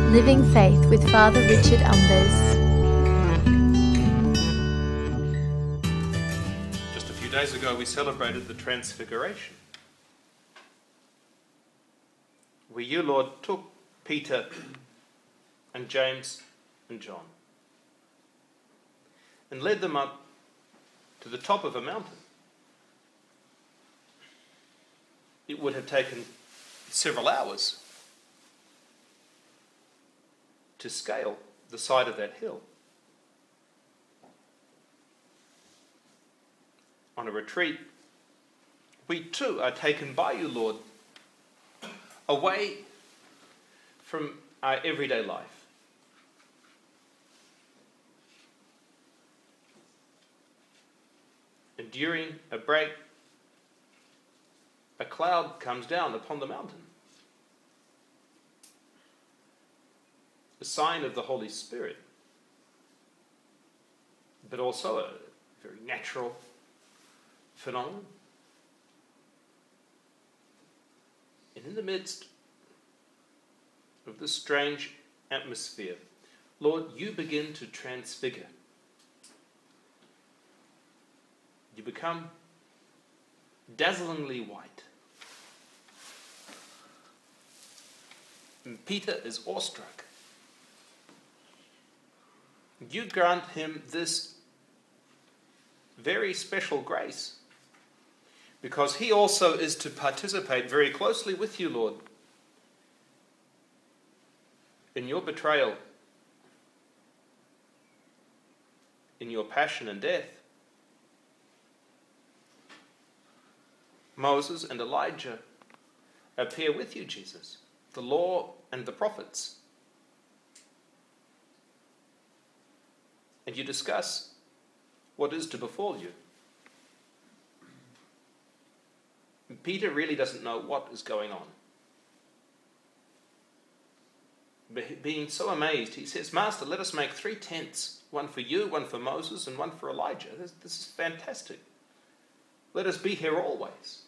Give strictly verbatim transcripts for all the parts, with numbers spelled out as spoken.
Living Faith with Father Richard Umbers. Just a few days ago we celebrated the Transfiguration, where you, Lord, took Peter and James and John and led them up to the top of a mountain. It would have taken several hours to scale the side of that hill. On a retreat, we too are taken by you, Lord, away from our everyday life. And during a break, a cloud comes down upon the mountain. A sign of the Holy Spirit, but also a very natural phenomenon. And in the midst of this strange atmosphere, Lord, you begin to transfigure. You become dazzlingly white. And Peter is awestruck. You grant him this very special grace because he also is to participate very closely with you, Lord, in your betrayal, in your passion and death. Moses and Elijah appear with you, Jesus, the law and the prophets. And you discuss what is to befall you. And Peter really doesn't know what is going on. But being so amazed, he says, Master, let us make three tents, one for you, one for Moses, and one for Elijah. This, this is fantastic. Let us be here always.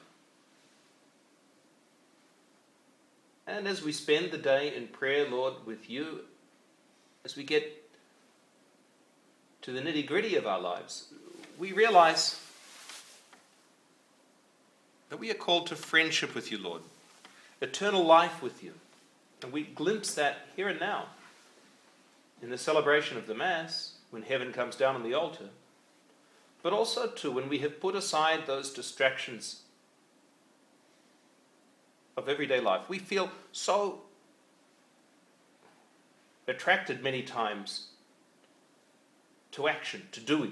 And as we spend the day in prayer, Lord, with you, as we get to the nitty-gritty of our lives, we realize that we are called to friendship with you, Lord, eternal life with you. And we glimpse that here and now in the celebration of the Mass, when heaven comes down on the altar, but also too when we have put aside those distractions of everyday life. We feel so attracted many times to action, to doing.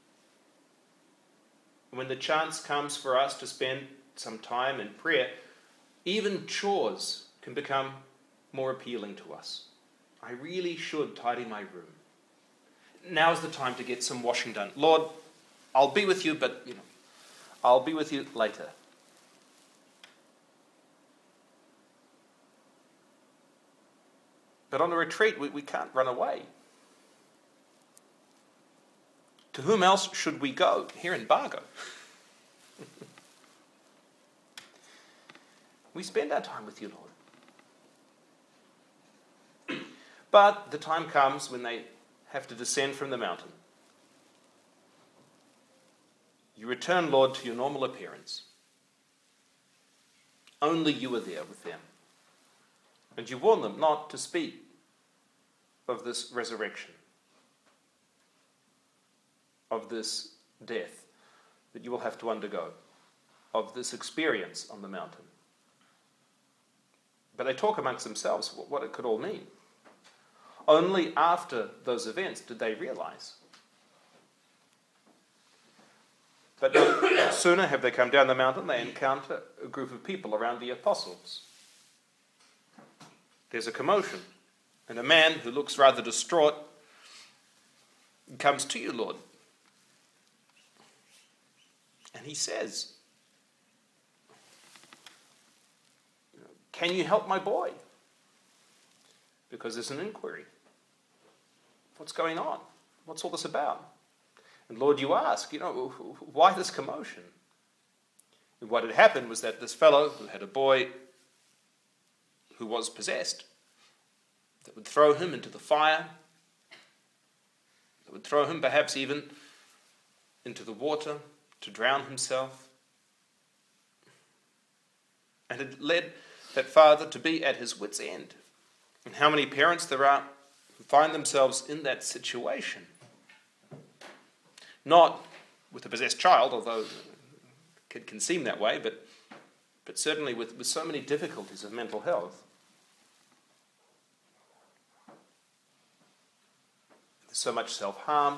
When the chance comes for us to spend some time in prayer, even chores can become more appealing to us. I really should tidy my room. Now's the time to get some washing done. Lord, I'll be with you, but you know, I'll be with you later. But on a retreat, we, we can't run away. To whom else should we go here in Bargo? We spend our time with you, Lord. But the time comes when they have to descend from the mountain. You return, Lord, to your normal appearance. Only you are there with them. And you warn them not to speak of this resurrection, of this death that you will have to undergo, of this experience on the mountain. But they talk amongst themselves what it could all mean. Only after those events did they realize. But no sooner have they come down the mountain, they encounter a group of people around the apostles. There's a commotion, and a man who looks rather distraught comes to you, Lord. And he says, can you help my boy? Because there's an inquiry. What's going on? What's all this about? And Lord, you ask, you know, why this commotion? And what had happened was that this fellow who had a boy who was possessed that would throw him into the fire, that would throw him perhaps even into the water to drown himself. And it led that father to be at his wit's end. And how many parents there are who find themselves in that situation? Not with a possessed child, although it can seem that way, but, but certainly with, with so many difficulties of mental health. There's so much self-harm,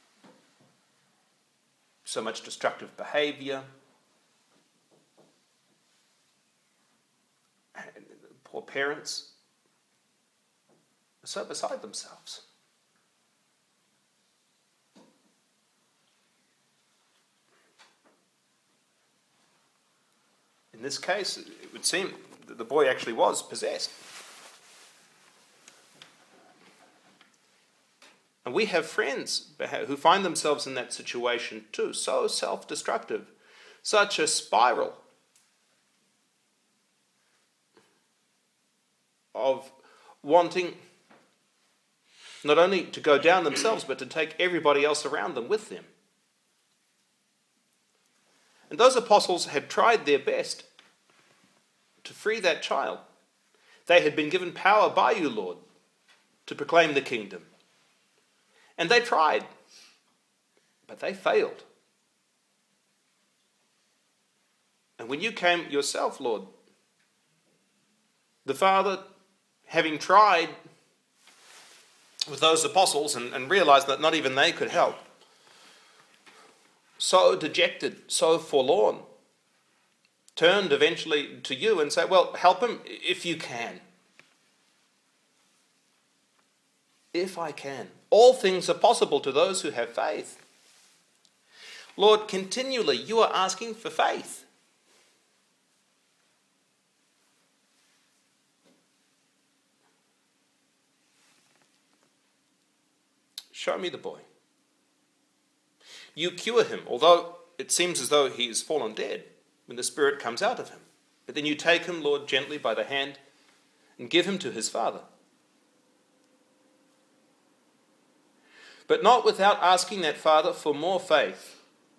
so much destructive behaviour. And poor parents are so beside themselves. In this case, it would seem that the boy actually was possessed. And we have friends who find themselves in that situation too, so self-destructive, such a spiral of wanting not only to go down themselves, but to take everybody else around them with them. And those apostles had tried their best to free that child. They had been given power by you, Lord, to proclaim the kingdom. And they tried, but they failed. And when you came yourself, Lord, the Father, having tried with those apostles and, and realized that not even they could help, so dejected, so forlorn, turned eventually to you and said, well, help him if you can. If I can. All things are possible to those who have faith. Lord, continually you are asking for faith. Show me the boy. You cure him, although it seems as though he is fallen dead when the spirit comes out of him. But then you take him, Lord, gently by the hand and give him to his father. But not without asking that father for more faith.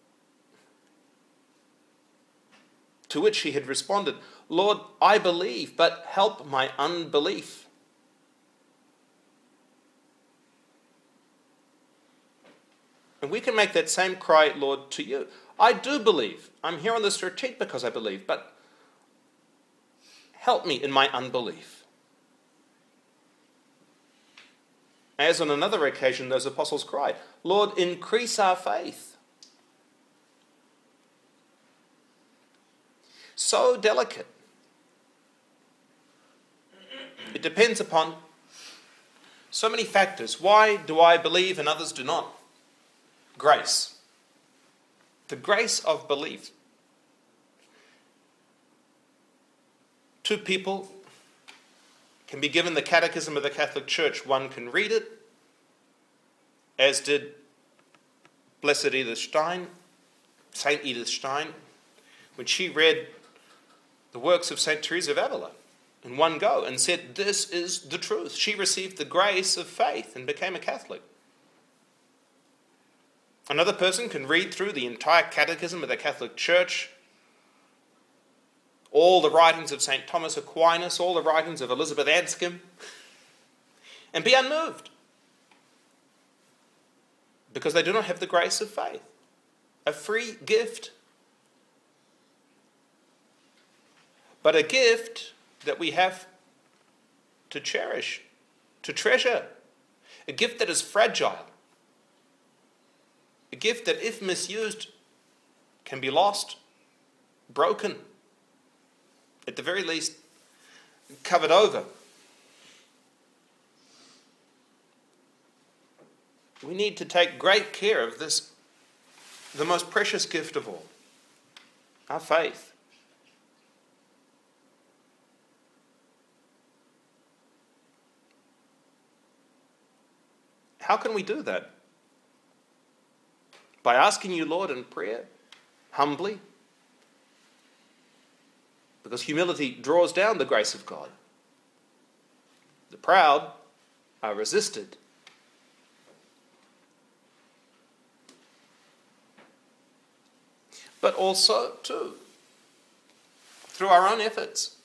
To which he had responded, Lord, I believe, but help my unbelief. And we can make that same cry, Lord, to you. I do believe. I'm here on this retreat because I believe, but help me in my unbelief. As on another occasion, those apostles cried, Lord, increase our faith. So delicate. It depends upon so many factors. Why do I believe and others do not? Grace. The grace of belief. Two people can be given the Catechism of the Catholic Church. One can read it, as did Blessed Edith Stein, Saint Edith Stein, when she read the works of Saint Teresa of Avila in one go and said, this is the truth. She received the grace of faith and became a Catholic. Another person can read through the entire Catechism of the Catholic Church, all the writings of Saint Thomas Aquinas, all the writings of Elizabeth Anscombe, and be unmoved, because they do not have the grace of faith, a free gift, but a gift that we have to cherish, to treasure, a gift that is fragile, a gift that, if misused, can be lost, broken, at the very least, covered over. We need to take great care of this, the most precious gift of all, our faith. How can we do that? By asking you, Lord, in prayer, humbly, because humility draws down the grace of God. The proud are resisted. But also, too, through our own efforts.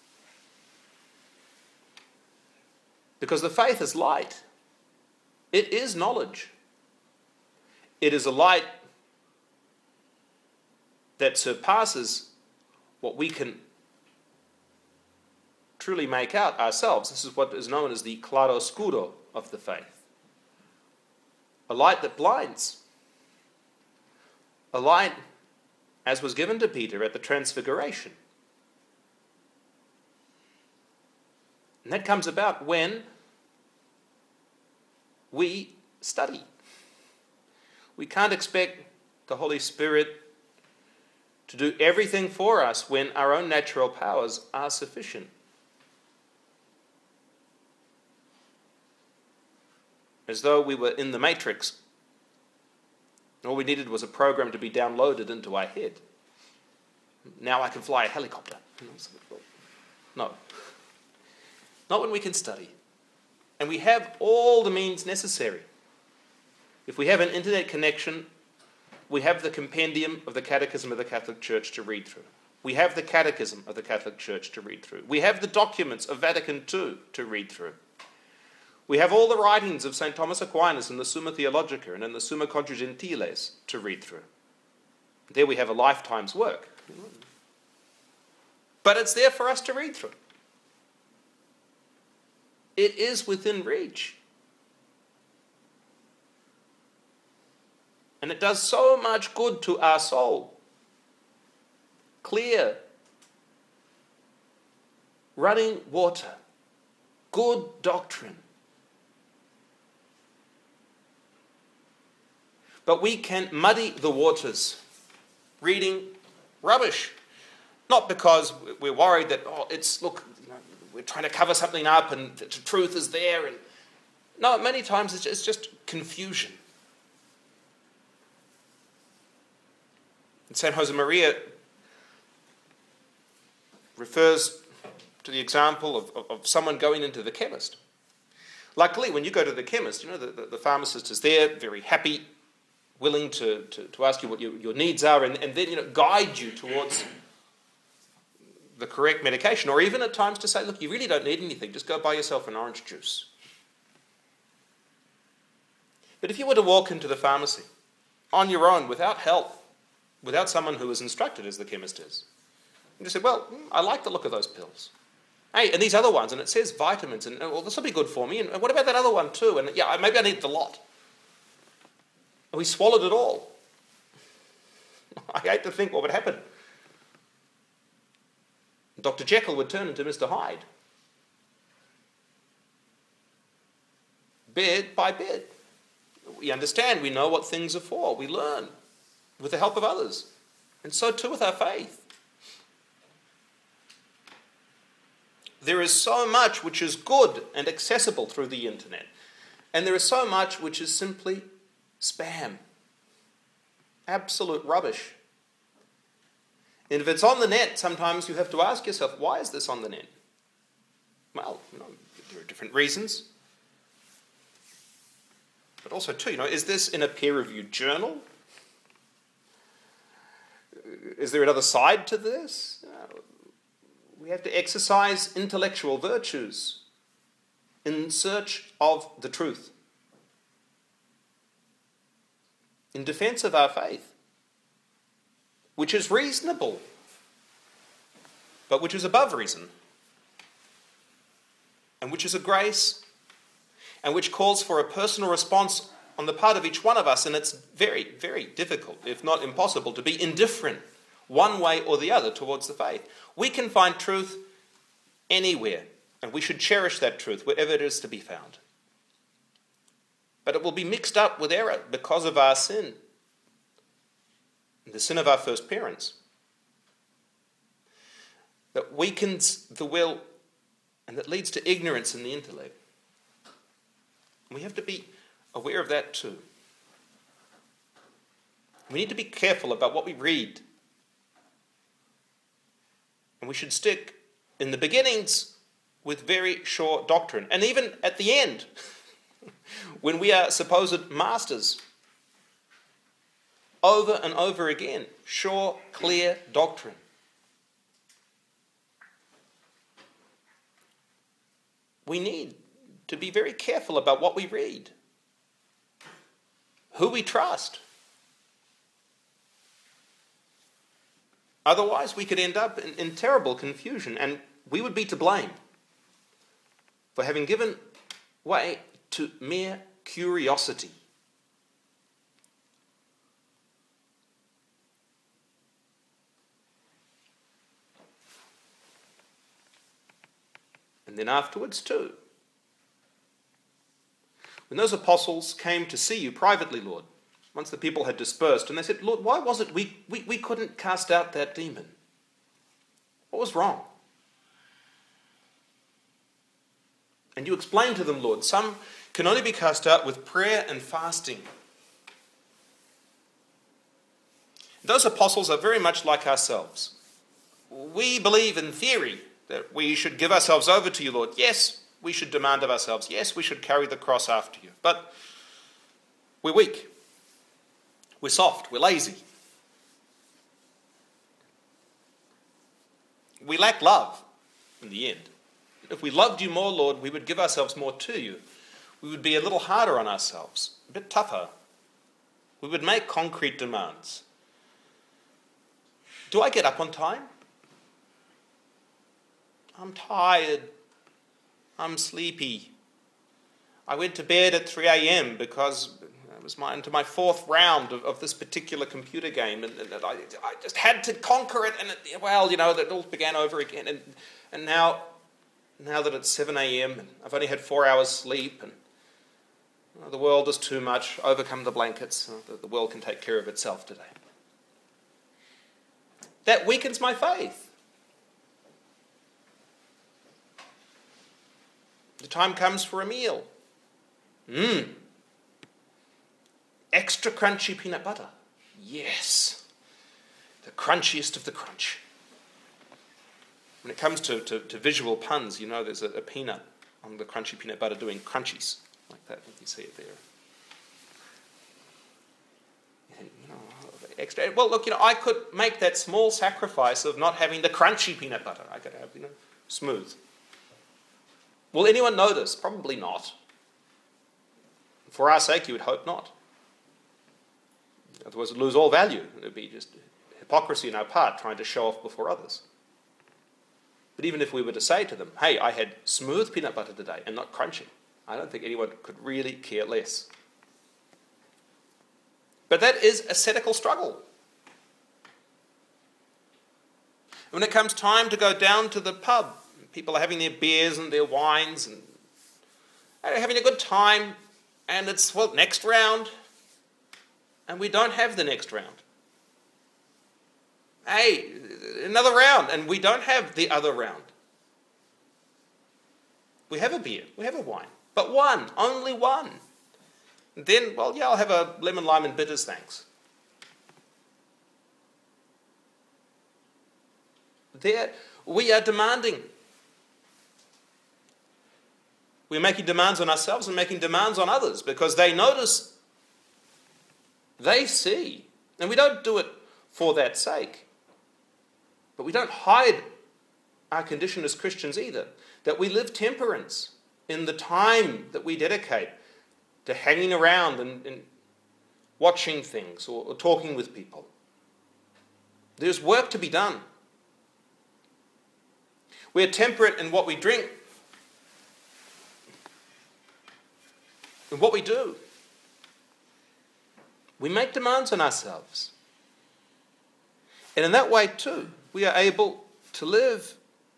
Because the faith is light. It is knowledge. It is a light that surpasses what we can truly make out ourselves. This is what is known as the claroscuro of the faith. A light that blinds. A light as was given to Peter at the Transfiguration. And that comes about when we study. We can't expect the Holy Spirit to do everything for us when our own natural powers are sufficient. As though we were in the Matrix. All we needed was a program to be downloaded into our head. Now I can fly a helicopter. No. Not when we can study. And we have all the means necessary. If we have an internet connection, we have the compendium of the Catechism of the Catholic Church to read through. We have the Catechism of the Catholic Church to read through. We have the documents of Vatican Two to read through. We have all the writings of Saint Thomas Aquinas in the Summa Theologica and in the Summa Contra Gentiles to read through. There we have a lifetime's work. But it's there for us to read through. It is within reach. And it does so much good to our soul. Clear, running water, good doctrine. But we can muddy the waters, reading rubbish. Not because we're worried that, oh, it's, look, you know, we're trying to cover something up and the truth is there. And no, many times it's just, it's just confusion. And Saint Josemaria refers to the example of, of, of someone going into the chemist. Luckily, when you go to the chemist, you know, the, the, the pharmacist is there, very happy, willing to, to, to ask you what your, your needs are, and, and then, you know, guide you towards the correct medication, or even at times to say, look, you really don't need anything, just go buy yourself an orange juice. But if you were to walk into the pharmacy on your own, without help, without someone who is instructed as the chemist is, and you say, well, I like the look of those pills. Hey, and these other ones, and it says vitamins, and well, this will be good for me, and what about that other one too? And yeah, maybe I need the lot. And we swallowed it all. I hate to think what would happen. Doctor Jekyll would turn into Mister Hyde. Bit by bit. We understand, we know what things are for. We learn with the help of others. And so too with our faith. There is so much which is good and accessible through the internet. And there is so much which is simply spam. Absolute rubbish. And if it's on the net, sometimes you have to ask yourself, why is this on the net? Well, you know, there are different reasons. But also, too, you know, is this in a peer-reviewed journal? Is there another side to this? You know, we have to exercise intellectual virtues in search of the truth, in defense of our faith, which is reasonable, but which is above reason, and which is a grace, and which calls for a personal response on the part of each one of us, and it's very, very difficult, if not impossible, to be indifferent one way or the other towards the faith. We can find truth anywhere, and we should cherish that truth wherever it is to be found. But it will be mixed up with error because of our sin, the sin of our first parents, that weakens the will and that leads to ignorance in the intellect. We have to be aware of that too. We need to be careful about what we read. And we should stick in the beginnings with very sure doctrine. And even at the end, when we are supposed masters. Over and over again, sure, clear doctrine. We need to be very careful about what we read, who we trust. Otherwise, we could end up in, in terrible confusion, and we would be to blame for having given way to mere curiosity. And then afterwards too. When those apostles came to see you privately, Lord, once the people had dispersed, and they said, Lord, why was it we, we, we couldn't cast out that demon? What was wrong? And you explained to them, Lord, some can only be cast out with prayer and fasting. Those apostles are very much like ourselves. We believe in theory that we should give ourselves over to you, Lord. Yes, we should demand of ourselves. Yes, we should carry the cross after you. But we're weak. We're soft. We're lazy. We lack love in the end. If we loved you more, Lord, we would give ourselves more to you. We would be a little harder on ourselves, a bit tougher. We would make concrete demands. Do I get up on time? I'm tired. I'm sleepy. I went to bed at three a.m. because it was my, into my fourth round of, of this particular computer game, and, and I, I just had to conquer it, and it, well, you know, it all began over again. And, and now, now that it's seven a.m. and I've only had four hours sleep, and you know, the world is too much, overcome the blankets, the, the world can take care of itself today. That weakens my faith. The time comes for a meal. Mmm. Extra crunchy peanut butter. Yes. The crunchiest of the crunch. When it comes to, to, to visual puns, you know there's a, a peanut on the crunchy peanut butter doing crunchies. Like that, you see it there. You know, extra. Well, look, you know, I could make that small sacrifice of not having the crunchy peanut butter. I could have, you know, smooth. Will anyone know this? Probably not. For our sake, you would hope not. Otherwise, it would lose all value. It would be just hypocrisy on our part, trying to show off before others. But even if we were to say to them, hey, I had smooth peanut butter today and not crunchy, I don't think anyone could really care less. But that is ascetical struggle. When it comes time to go down to the pub, people are having their beers and their wines and they're having a good time, and it's, well, next round, and we don't have the next round. Hey, another round, and we don't have the other round. We have a beer, we have a wine, but one, only one. And then, well, yeah, I'll have a lemon, lime and bitters, thanks. There, we are demanding. We're making demands on ourselves and making demands on others because they notice, they see, and we don't do it for that sake. But we don't hide our condition as Christians either, that we live temperance in the time that we dedicate to hanging around and, and watching things or, or talking with people. There's work to be done. We're temperate in what we drink, in what we do. We make demands on ourselves. And in that way too, we are able to live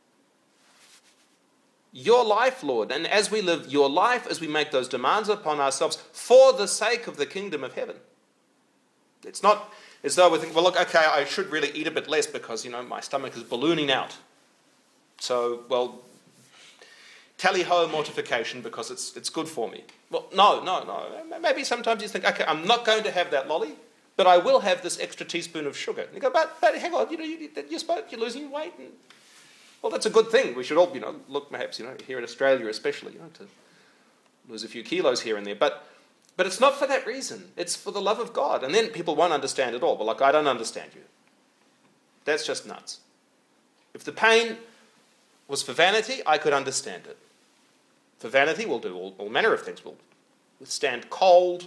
your life, Lord. And as we live your life, as we make those demands upon ourselves for the sake of the kingdom of heaven. It's not as though we think, well, look, okay, I should really eat a bit less because, you know, my stomach is ballooning out. So, well, tally-ho mortification because it's it's good for me. Well, no, no, no. Maybe sometimes you think, okay, I'm not going to have that lolly, but I will have this extra teaspoon of sugar. And you go, but, but hang on, you know, you, you're supposed, you're losing weight. And, well, that's a good thing. We should all, you know, look perhaps, you know, here in Australia especially, you know, to lose a few kilos here and there. But but it's not for that reason. It's for the love of God. And then people won't understand it all. But like, I don't understand you. That's just nuts. If the pain was for vanity, I could understand it. For vanity, we'll do all, all manner of things. We'll withstand cold.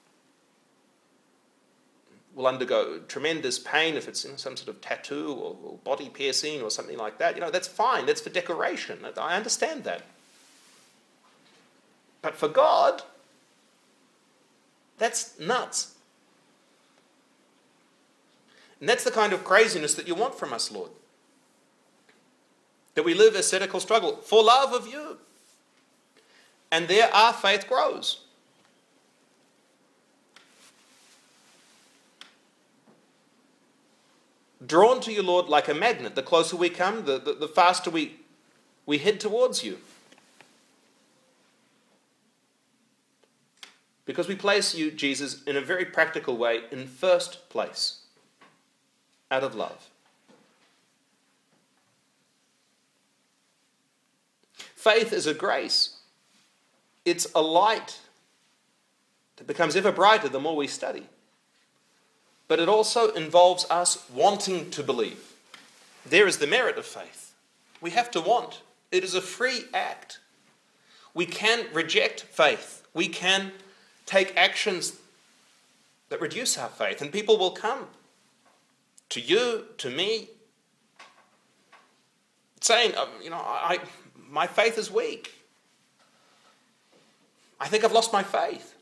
We'll undergo tremendous pain if it's, you know, some sort of tattoo or, or body piercing or something like that. You know, that's fine. That's for decoration. I understand that. But for God, that's nuts. And that's the kind of craziness that you want from us, Lord. That we live ascetical struggle for love of you. And there our faith grows. Drawn to you, Lord, like a magnet. The closer we come, the, the, the faster we, we head towards you. Because we place you, Jesus, in a very practical way, in first place, out of love. Faith is a grace. It's a light that becomes ever brighter the more we study. But it also involves us wanting to believe. There is the merit of faith. We have to want. It is a free act. We can reject faith. We can take actions that reduce our faith, and people will come to you, to me, saying, um, you know, I, my faith is weak. I think I've lost my faith.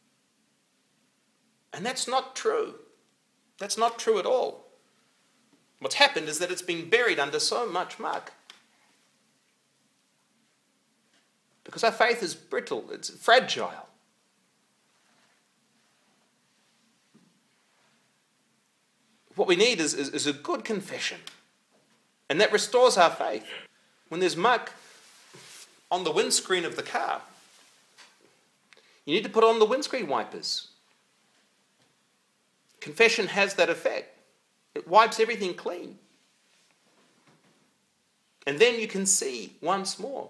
And that's not true. That's not true at all. What's happened is that it's been buried under so much muck. Because our faith is brittle, it's fragile. What we need is, is, is a good confession. And that restores our faith. When there's muck on the windscreen of the car, you need to put on the windscreen wipers. Confession has that effect. It wipes everything clean. And then you can see once more.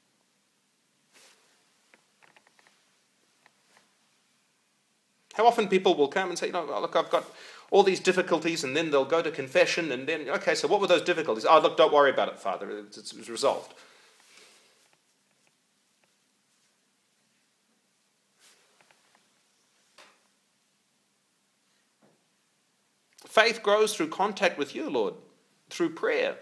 How often people will come and say, you know, look, I've got all these difficulties, and then they'll go to confession, and then, okay, so what were those difficulties? Oh, look, don't worry about it, Father. It's, it's, it's resolved. Faith grows through contact with you, Lord, through prayer.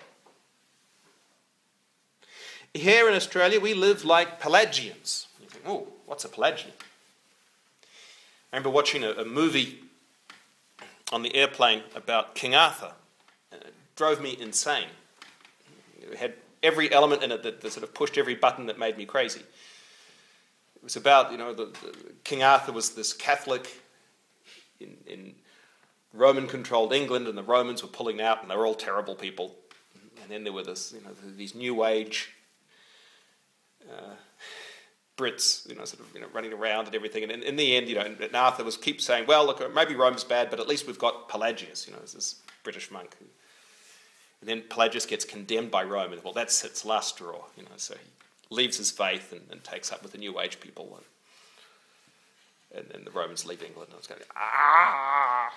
Here in Australia, we live like Pelagians. You think, oh, what's a Pelagian? I remember watching a, a movie on the airplane about King Arthur. It drove me insane. It had every element in it that, that sort of pushed every button that made me crazy. It was about, you know, the, the King Arthur was this Catholic in, in Roman-controlled England, and the Romans were pulling out, and they were all terrible people. And then there were this, you know, these New Age uh, Brits, you know, sort of, you know, running around and everything. And in, in the end, you know, and Arthur was keep saying, well, look, maybe Rome's bad, but at least we've got Pelagius, you know, this British monk. Who, and then Pelagius gets condemned by Rome, and well, that's its last straw, you know. So he leaves his faith and, and takes up with the New Age people. And, And then the Romans leave England, and I was going, ah!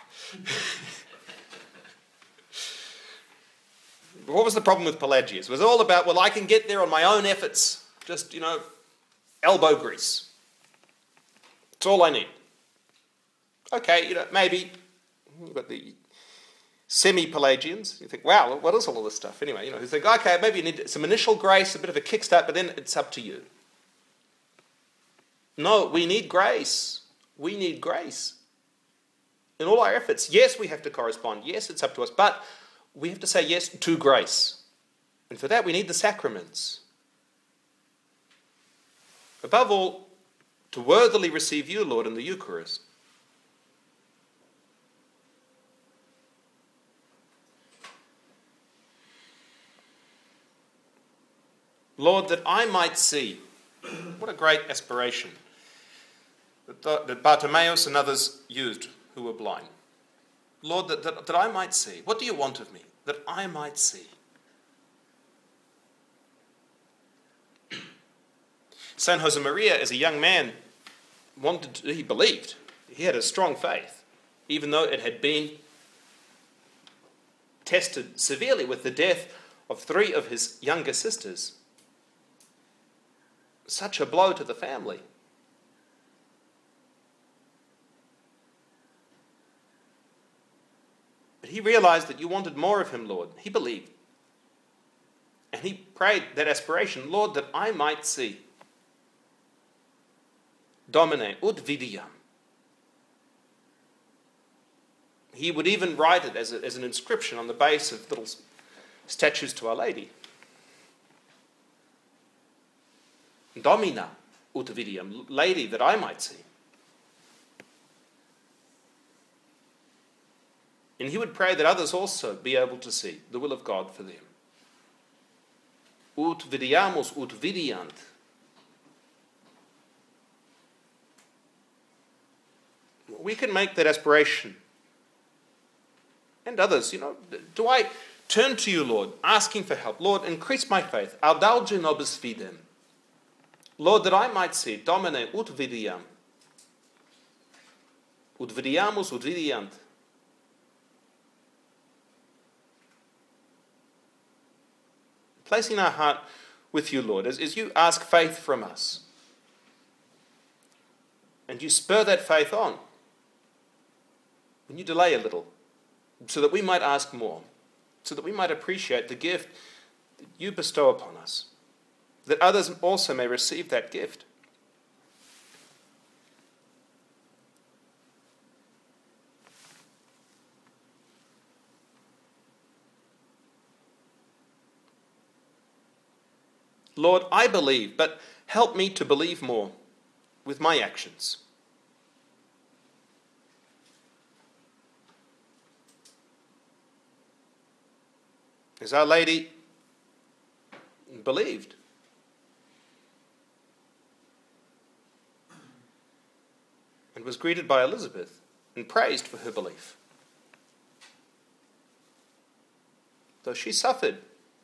What was the problem with Pelagius? It was all about, well, I can get there on my own efforts. Just, you know, elbow grease. That's all I need. Okay, you know, maybe you've got the semi-Pelagians. You think, wow, what is all of this stuff? Anyway, you know, you think, okay, maybe you need some initial grace, a bit of a kickstart, but then it's up to you. No, we need grace. We need grace. In all our efforts, yes, we have to correspond. Yes, it's up to us. But we have to say yes to grace. And for that, we need the sacraments. Above all, to worthily receive you, Lord, in the Eucharist. Lord, that I might see. What a great aspiration that, that Bartimaeus and others used who were blind. Lord, that, that, that I might see. What do you want of me? That I might see. Saint Josemaria, as a young man, wanted to, he believed. He had a strong faith, even though it had been tested severely with the death of three of his younger sisters. Such a blow to the family. But he realized that you wanted more of him, Lord. He believed. And he prayed that aspiration, Lord, that I might see. Domine ut vidiam. He would even write it as, a, as an inscription on the base of little statues to Our Lady. Domina ut vidiam, Lady, that I might see. And he would pray that others also be able to see the will of God for them. Ut vidiamus ut vidiant. We can make that aspiration. And others, you know, do I turn to you, Lord, asking for help? Lord, increase my faith. Audalge nobis fidem. Lord, that I might see. Domine ut vidiam. Ut vidiamus ut vidiant. Placing our heart with you, Lord, as, as you ask faith from us. And you spur that faith on. When you delay a little, so that we might ask more, so that we might appreciate the gift that you bestow upon us, that others also may receive that gift. Lord, I believe, but help me to believe more with my actions. As Our Lady believed. And was greeted by Elizabeth and praised for her belief. Though she suffered,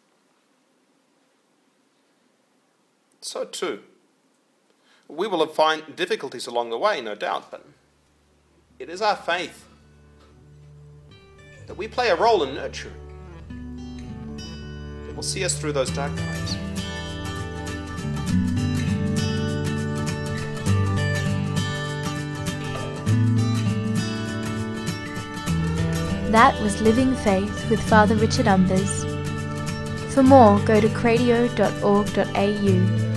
so too. We will find difficulties along the way, no doubt, but it is our faith that we play a role in nurturing. It will see us through those dark times. That was Living Faith with Father Richard Umbers. For more, go to cradio dot org dot a u.